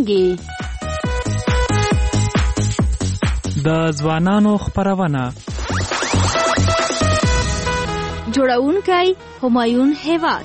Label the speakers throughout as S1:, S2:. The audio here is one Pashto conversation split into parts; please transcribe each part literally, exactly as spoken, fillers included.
S1: څانګې.
S2: د ځوانانو خپرونه.
S1: جوړونکی همایون هیواد.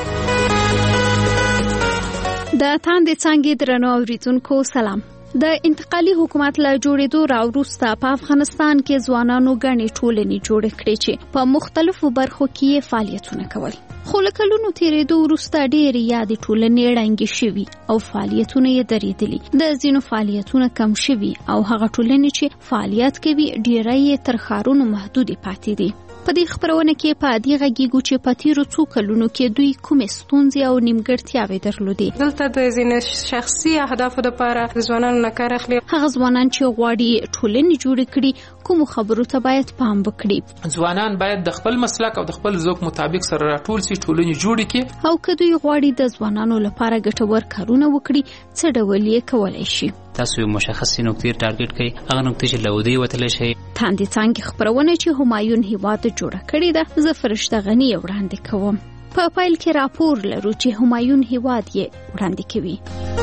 S1: د تاندې څانګې درنو اوریدونکو سلام. د انتقالي حکومت له جوړېدو راوروسته په افغانستان کې ځوانانو غني ټولنې جوړې کړې چې په مختلفو برخو کې فعالیتونه کول. خو له کلونو تیرېدو وروسته ډېرې یادې ټولنې ړنګې شوي او فعالیتونه یې درېدلي. د ځینو فعالیتونه کم شوي او هغه ټولنې چې فعالیت کوي ډېری یې تر ښارونو محدودې پاتې دي. په دې خبرونه کې په دې غږیږو چې په تیرو څو کلونو کې دوی کومې ستونزې او نیمګړتیاوې درلودې.
S3: دلته د ځینې شخصي اهدافو لپاره ځوانان نه کار اخلي.
S1: هغه ځوانان چې غواړي ټولنې جوړې کړي کوم خبرو ته باید پام وکړي.
S4: ځوانان باید د خپل مسلک او د خپل ذوق مطابق سره راټول شي، ټولنې جوړې کړي.
S1: او که دوی غواړي د ځوانانو لپاره ګټور کارونه وکړي څه ډول یې کولای شي.
S5: تاسو یو مشخص نقطې ټارګټ کړئ، هغه نقطې چې لودي وتلی شي.
S1: تاندې څانګې خپرونه چې همایون هیواد جوړه کړې ده زه فرشته غنی وړاندې کوم. په پایل کې راپور لرو چې همایون هیواد یې وړاندې کوي.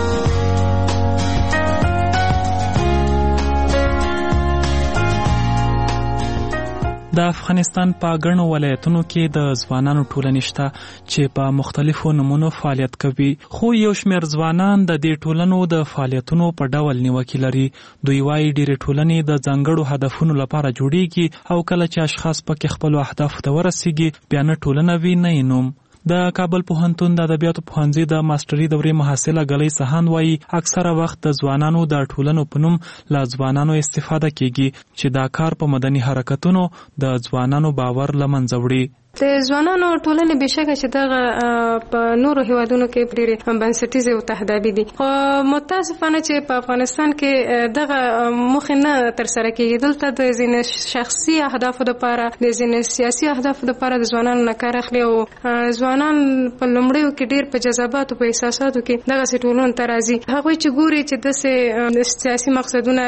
S2: د افغانستان په ګڼو ولایتونو کې د ځوانانو ټولنې شته چې په مختلفو نمونو فعالیت کوي، خو یو شمېر ځوانان د دې ټولنو د فعالیتونو په ډول نیوکې لري. دوی وايي ډېرې ټولنې د ځانګړو هدفونو لپاره جوړیږي او کله چې اشخاص پکې خپلو اهدافو ته ورسیږي بیا نه ټولنه وي نه یې نوم. د کابل پوهنتون د ادبیاتو پوهنځي د ماستري دورې محصله ګلۍ سهان وايي اکثره وخت د ځوانانو د ټولنو په نوم له ځوانانو استفاده کیږي چې دا کار په مدني حرکتونو د ځوانانو باور له منځه وړي.
S3: د ځوانانو ټولنې بشکه چې دغه په نورو هیوادونو کې ډېرې بنسټیزې او تهدابي دي، خو متاسفانه چې په افغانستان کې دغه موخې نه ترسره کېږي. دلته د ځینې شخصي اهدافو لپاره د ځینې سیاسي اهدافو لپاره د ځوانانو نه کار اخلي او ځوانان په لومړیو کې ډېر په جذباتو په احساساتو کې دغسې ټولنو ته راځي. هغوی چې ګوري چې داسې سیاسي مقصدونه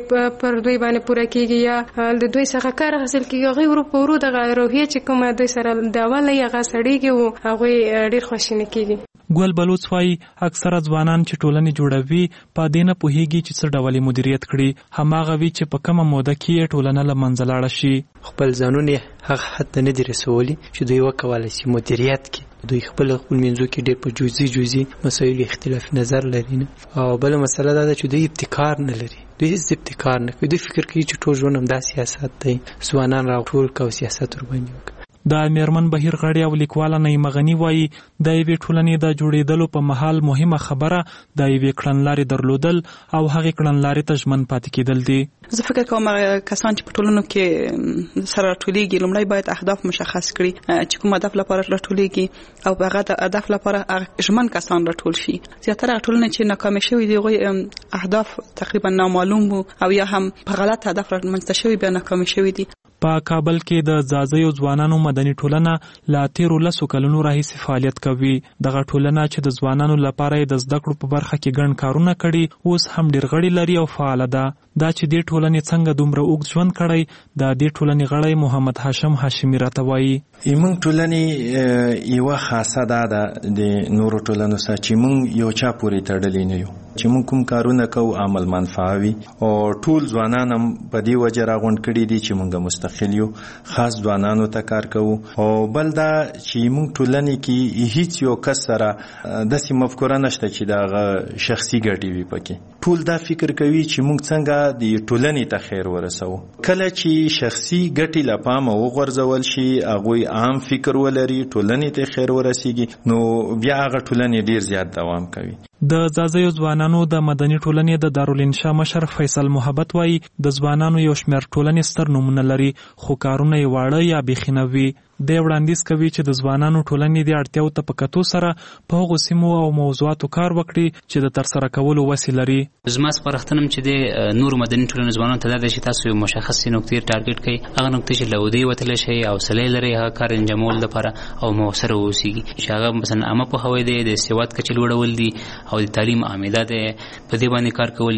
S3: پر دوی باندې پوره کېږي یا د دوی څخه کار حاصل کېږي، هغوی ورو په ورو دغه روحیه چې کومه دوی سره د اوله یې هغه سړېږي او هغوی ډېر خواشیني کېږي.
S2: ګل بلوڅ وايي اکثره ځوانان چې ټولنې جوړوي په دې نه پوهېږي چې څه ډول مدیریت کړي، هماغه وي چې په کومه موده کې ټولنه له منځه لاړه شي.
S6: خپل ځانونه هغه حد ته نه دي رسولي چې دوی وکولی شي مدیریت کړي. دوی خپل خپل منځو کې ډېر په جزئي جزئي مسایلو اختلاف نظر لري نه. او بله مسله دا ده چې دوی ابتکار نه لري. دوی هیڅ ابتکار نه کوي. دوی فکر کوي چې ټول ژوند همدا سیاست دی، ځوانان راټول کړه او سیاست ورباندې وکړه.
S2: د میرمن بهیر غړي او لیکواله نعیمه غني وايي د یوې ټولنې د جوړېدلو په مهال مهمه خبره د یوې کړنلارې درلودل او هغې کړنلارې ته ژمن پاتې کېدل دي.
S7: زه فکر کوم کسان چې په ټولنو کې سره راټولېږي لومړی باید اهداف مشخص کړي چې کوم هدف لپاره راټولېږي او په هغه هدف لپاره ژمن کسان راټول شي. زیاتره ټولنې چې ناکامې شوي دي هغوی اهداف تقریبا نامعلوم وو او یا هم په غلط هدف رامنځته شوي بیا ناکامې شوي دي.
S2: په کابل کې د ځاځیو ځوانانو مدني ټولنه لا تیرو لسو کلونو راهیسې فعالیت کوي. دغه ټولنه چې د ځوانانو لپاره د زده کړو په برخه کې ګڼ کارونه کړي اوس هم ډېر غړي لري او فعاله ده. دا چې دې ټولنې څنګه دومره اوږد ژوند کړی د دې ټولنې غړی محمد هاشم هاشمي راته وایي.
S8: موږ ټولنې یوه خاصه دا ده د نورو ټولنو سره چې موږ یو چا پورې تړلي نه یو، چې موږ کوم کارونه کوو عمل منفعه وي او ټول ځوانان هم په دې وجه راغونډ کړي دي چې موږ مستقل یو، خاص ځوانانو ته کار کوو. او بل دا چې موږ ټولنې کې هیڅ یو کس سره داسې مفکوره نشته چې دغه شخصي ګټې وي پکې. ټول دا فکر کوي چې موږ څنګه د ټولنې ته خیر ورسوو. کله چې شخصي ګټې له پامه وغورځول شي، هغوی عام فکر ولري، ټولنې ته خیر ورسیږي، نو بیا هغه ټولنې ډیر زیات دوام کوي.
S2: د ځاځیو ځوانانو د مدني ټولنې د دارالانشا مشر فیصل محبت وايي د ځوانانو یو شمېر ټولنې ستر نومونه لري خو کارونه یې واړه یا بیخي نه وي. دی وړاندیز کوي چې د ځوانانو ټولنې د اړتیاو ته په کتو سره په هغو سیمو او موضوعاتو کار وکړي چې د ترسره کولو وسې لري.
S5: زما سپارښتنه چې د نورو مدني ټولنو ځوانانو ته دا ده چې تاسو یو مشخصې نقطې ټارګټ کړئ، هغه نقطې چې له ودې وتلی شئ، حوصله لرئ هغه کار انجامولو لپاره او مؤثره واوسیږي، چې هغه مثلا عامه پوهاوی دی، د سواد کچې لوړول دي او د تعلیم عامله دی، په دې باندې کار کول دي.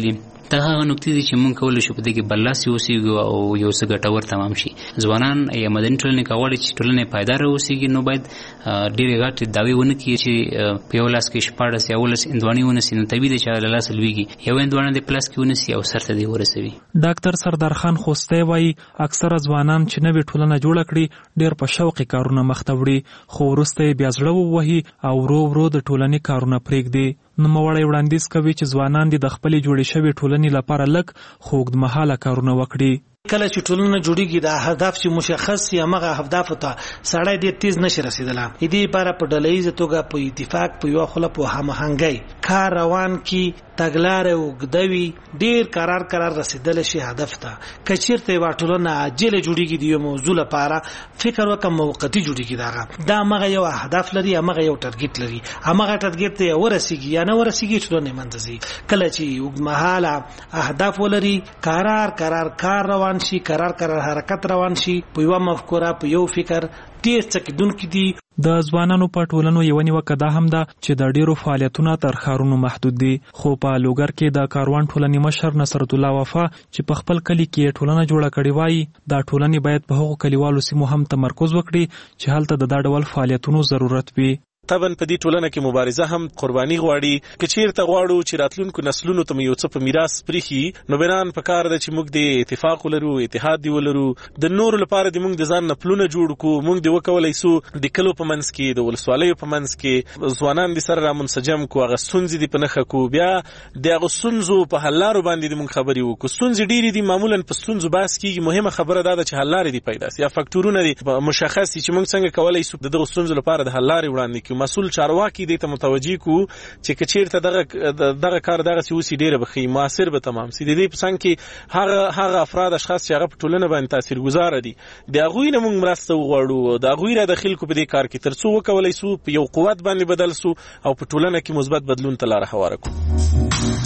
S5: دا هغه نکته دي چې موږ کولای شو په دې کې برلاسي اوسېږو او یو څه ګټور تمام شي. ځوانان یا مدني ټولنې کولای چې ټولنې پایدار اوسېږي نو باید ډېرې غټې دعوې ونه کړي چې په یو لاس کې شپاړس یا اوولس هندواڼې ونیسي. نو طبیعي ده چې له لاسه لوېږي، یو هندواڼه دې په لاس کې ونیسي او سر ته دې ورسوي.
S2: ډاکټر سردار خان خوستی وایي اکثره ځوانان چې نوې ټولنه جوړه کړي ډېر په شوقي کارونه مخ ته وړي، خو وروسته یې بیا زړه ووهي او ورو ورو د ټولنې کارونه پرېږدي. نوموړی وړاندیز کوي چې ځوانان دې د خپلې جوړې شوې ټولنې لپاره لږ خو اوږدمهاله کارونه وکړي.
S9: کله چې ټولنه جوړیږي د هدف چې مشخص یا هغه هدف ته سړی ډېر تیز نشي رسیدلی. دې لپاره په ډلهییزه توګه په اتفاق په یوه خوله په هماهنګۍ کار روان کی تګلارې اوږدوي، ډېر قرار قرار رسیدلی شي هدف ته. که چېرته یوه ټولنه عاجله جوړیږي د یو موضوع لپاره فکر وکړه موقتي جوړیږي، دغه دا همغه یو هدف لري، همغه یو ټارګېټ لري، همغه ټارګېټ ته ورسیږي یا نه ورسیږي ټولنه یې منځ ځي. کله چې اوږدمهاله اهداف ولري، قرار قرار کار روان شي، قرار قرار حرکت روان شي، په یو مفکوره په یو فکر ډېر څه کېدونکي دي.
S2: د ځوانانو په ټولنو یوه نیوکه دا هم ده چې د ډېرو فعالیتونه تر ښارونو محدود دي. خو په لوګر کې د کاروان ټولنې مشر نصرت الله وفا چې په خپل کلي کې ټولنه جوړه کړې وایي دا ټولنې باید په هغو کلیوالو سیمو هم تمرکز وکړي چې هلته د دا ډول فعالیتونو ضرورت وي.
S10: طبعا په دې ټولنه کې مبارزه هم قرباني غواړي. که چیرته غواړو چې راتلونکو نسلونو ته یو څه په میراث پرېښي نو بنان په کار ده چې موږ د اتفاق ولرو، اتحاد دی ولرو، د نورو لپاره د موږ د ځان نه پلونه جوړ کړو. موږ د وکولای سو د کلو په منځ کې د ولسوالیو په منځ کې ځوانان د سره رامنسجم کو، هغه ستونزې دي په نښه کو، بیا د هغو ستونزو په حل لارو باندې د موږ خبرې وکړو. ستونزې ډېرې دي، معمولا په ستونزو بحث کېږي، مهمه خبره دا ده چې حل لارې دي پیدا سي یا فکټورونه دي مشخص دي چې موږ څنګه کولای سو د دغو ستونزو لپاره د حل لارې وړاندې کړو. مسؤل چارواکي کې دې ته متوجي کو چې کچیرته دغه دغه کار دغه سوسی ډیره بخي موثر به تمام سي. د دې په څنګه کې هغه هغه افراد اشخاص چې هغه په ټولنه باندې تاثیرګذار دي د هغوی نه موږ مرسته وغواړو، د هغوی را داخل کو په دې کار کې ترڅو وکولای سو په یو قوت باندې بدل سو او په ټولنه کې مثبت بدلون ته لار هواره کړو.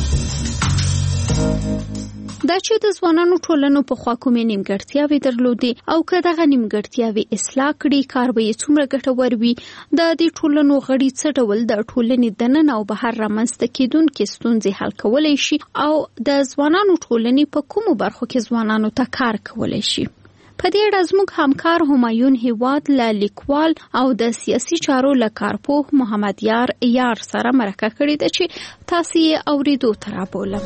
S1: دا چې د ځوانانو ټولنو په خوا کومې نیمګړتیاوې درلودې او که دغه نیمګړتیاوې اصلاح کړي کار به یې څومره ګټور وي. د دې ټولنو غړي څه ډول د ټولنې دننه او بهر رامنځته کېدونکې ستونزې حل کولی شي او د ځوانانو ټولنې په کومو برخو کې ځوانانو ته کار کولی شي. په دې اړه زموږ همکار همایون هیواد له لیکوال او د سیاسي چارو له کارپوه محمد یار یار سره مرکه کړې ده چې تاسو یې اورېدو ته رابولم.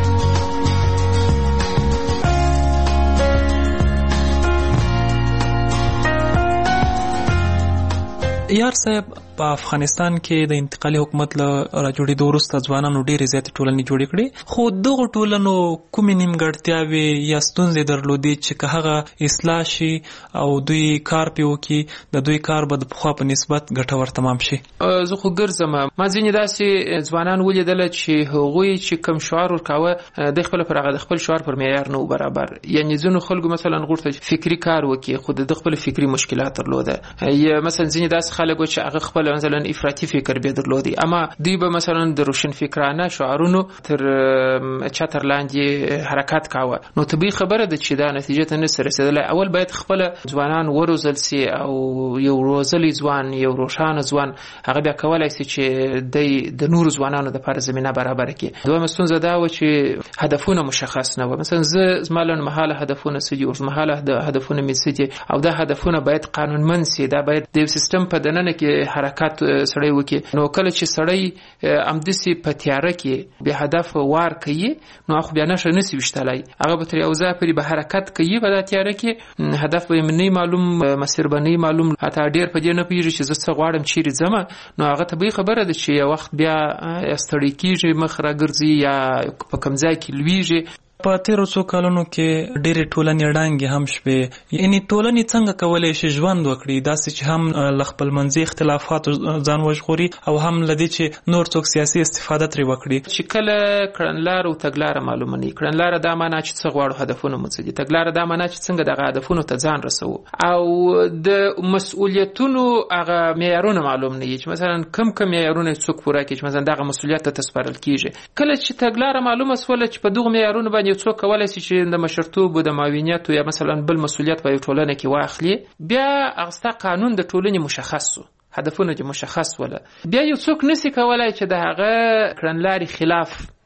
S2: یار صاحب په افغانستان کې د انتقالي حکومت له راجوړېدو وروسته ځوانانو ډېرې زیاتې ټولنې جوړې کړې، خو دغو ټولنو کومې نیمګړتیاوې یا ستونزې درلودې چې که هغه اصلاح شي او دوی کار پرې وکړي د دوی کار به د پخوا په نسبت ګټور تمام شي.
S4: زه خو ګرځم ما ځینې داسې ځوانان ولیدله چې هغوی چې کوم شعار ورکاوه د خپل پر هغه د خپل شعار پر معیار نه برابر، یعنې ځینو خلکو مثلا غوښتل فکري کار وکړي خو د خپل فکري مشکلات درلوده، یا مثلا ځینې داسې خلک چې هغه خپل مثلا افراطي فکر به درلودي، اما دوی به مثلا د روشن فکرانه شعارونو تر چتر لاندې حرکت کاوه. نو طبيعي خبره ده چې دا نتیجه ته نه رسیدله. اول باید خپل ځوانان وروزل سي او یو روزلي ځوان یو روشانه ځوان هغه بیا کولای شي چې د نور ځوانانو لپاره زمينه برابر کړي. دوه مستونزه دا و چې هدفونه مشخص نه و، مثلا زه زمالن محاله هدفونه سدي او محاله د هدفونه می سدي او دا هدفونه باید قانونمن سي، دا باید د سیستم په دننه کې حرکت سړی وکي. نو کله چې سړی امدسي په تیاره کې به هدف وار کوي نو خو بیا نشه نسی وشتلای، هغه به تر یو ځای پرې به حرکت کوي په تیاره کې هدف به نه معلوم، مسیر به نه معلوم، حتی ډیر په دې نه پیږي چې زه څه غواړم چیرې ځم. نو هغه طبيعي خبره ده چې یو وخت بیا استړی کیږي، مخ راګرځي یا په کوم ځای کې لویږي.
S2: په تیرو څو کلونو کې ډېرې ټولنې ړانګې هم شوې، یعنې ټولنې څنګه کولی شي ژوند وکړي داسې چې هم له خپل منځي اختلافاتو ځان وژغوري او هم له دې چې نور څوک سیاسي استفاده ترې وکړي.
S4: چې کله کړنلاره او تګلاره معلومه نه وي، کړنلاره دا معنا چې څه غواړو هدفونه مو څه دي، تګلاره دا معنا چې څنګه دغه هدفونو ته ځان رسوو، او د مسؤلیتونو هغه معیارونه معلوم نه وي چې مثلا کم کم معیارونه څوک پوره کړي چې مثلا دغه مسؤلیت ته تسپارل کیږي. کله چې تګلاره معلومه سوله چې په دغه معیارونو باندې یو څوک کولای شي چې د مشرتوب او د معاونیت یا مثلا بل مسؤلیت په ټولنه کې واخلي، بیا هغه قانون د ټولنې مشخص شو، هدفونه چې مشخص وله، بیا یو څوک نسی کولای چې د هغه کړنلاري خلاف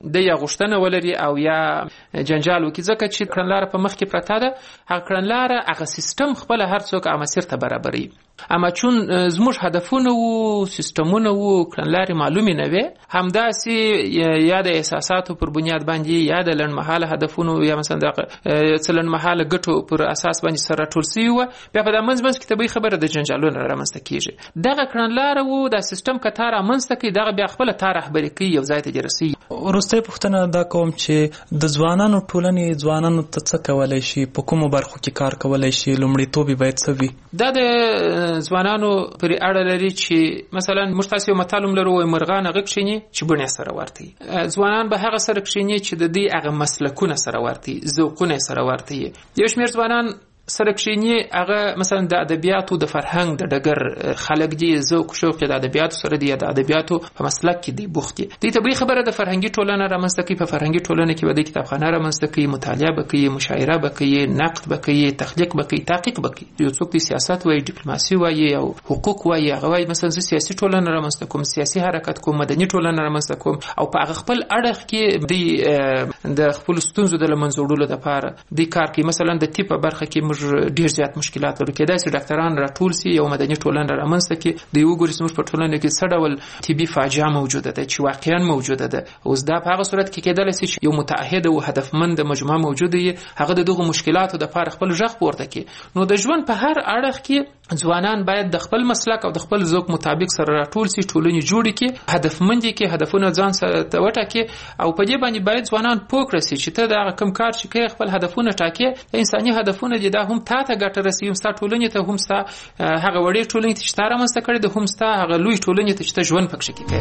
S4: د یا غوښتنه ولري او یا جنجال وکړي، ځکه چې کړنلاره په مخ کې پرته ده. هغه کړنلاره هغه سیستم خپل هر څوک هغه مسیر ته برابري. اما چون زموږ هدفونه وو، سیستمونه وو، کړنلارې معلومې نه وي، همداسې یا د احساساتو پر بنیاد باندې یا د لنډمهاله هدفونو یا مثلا د څه لنډمهاله ګټو پر اساس باندې سره راټول سوي وه، بیا په دا منځ منځ کې طبیعي خبره د جنجالونو رامنځته کېږي. دغه کړنلاره وو، دا سیستم که تا رامنځته کوي، دغه بیا خپله تا رهبري کوي، یو ځای ته دې رسوي.
S2: وروستۍ پوښتنه دا کوم چې د ځوانانو ټولنې ځوانانو ته څه کولی شي، په کومو برخو کې کار کولی شي، لومړیتوب یې باید څه وي؟
S4: دا د ځوانانو پرې اړه لري چې مثلا موږ تاسو یو متل هم لرو، وایي مرغان هغه کښېني چې بڼې سره ورته وي. ځوانان به هغه سره کښېني چې د دوی هغه مسلکونه سره ورته وي، ذوقونه یې سره ورته وي. یو شمېر ځوانان سره کښېني هغه مثلا د ادبیاتو د فرهنګ د ډګر خلک دي، ذوق شوق د ادبیاتو سره دی، د ادبیاتو په مسلک کې دی بوخت دي. دې طبیعي خبره د فرهنګي ټولنه رامنځته کوي. په فرهنګي ټولنه کې به د کتابخانه رامنځته کوي، مطالعه به کوي، مشاعره به کوي، نقد به کوي، تخلیق به کوي، تحقیق به کوي. یو څوک د سیاست وایي، ډیپلوماسي وایي او حقوق وایي، هغه وایي مثلا زه سیاسي ټولنه رامنځته کوم، سیاسي حرکت کوم، مدني ټولنه رامنځته کوم، او په هغه خپل اړخ کې د خپل ستونزو د له منځه وړلو لپاره د کار کوي. مثلا د طب په برخه کې موږ ډېر زیات مشکلات لرو، کېدای شي ډاکټران راټول سي، یو مدني ټولنه رامنځته کړي، د یو ګوري زموږ په ټولنه کې څه ډول طبي فاجعه موجوده ده چې واقعا موجوده ده. اوس دا په هغه صورت کې کېدلی شي یو متعهد او هدفمند مجموعه موجوده وي، هغه د دغو مشکلاتو دپاره خپل غږ پورته کړي. نو د ژوند په هر اړخ کې ځوانان باید د خپل مسلک او د خپل ذوق مطابق سره راټول سي، ټولنې جوړې کړي، هدفمند کړي، هدفونه ځان سره وټاکي، او په دې باندې باید ځوانان پوه کړي چې ته دا کوم کار چې کوي خپل هدفونه ټاکي، انساني هدفونه دي، دا هم تا ته ګټه رسوي، هم ستا ټولنې ته، هم ستا هغه وړې ټولنې ته چې تا رامنځته کړې ده، هم ستا هغه لوی ټولنې ته چې ته ژوند پکښې کوې.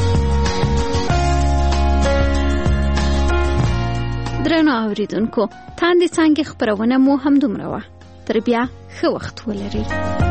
S1: درنو اوریدونکو، تاندې څانګې خپرونه مو همدومره وه. تر بیا ښه وخت ولرئ.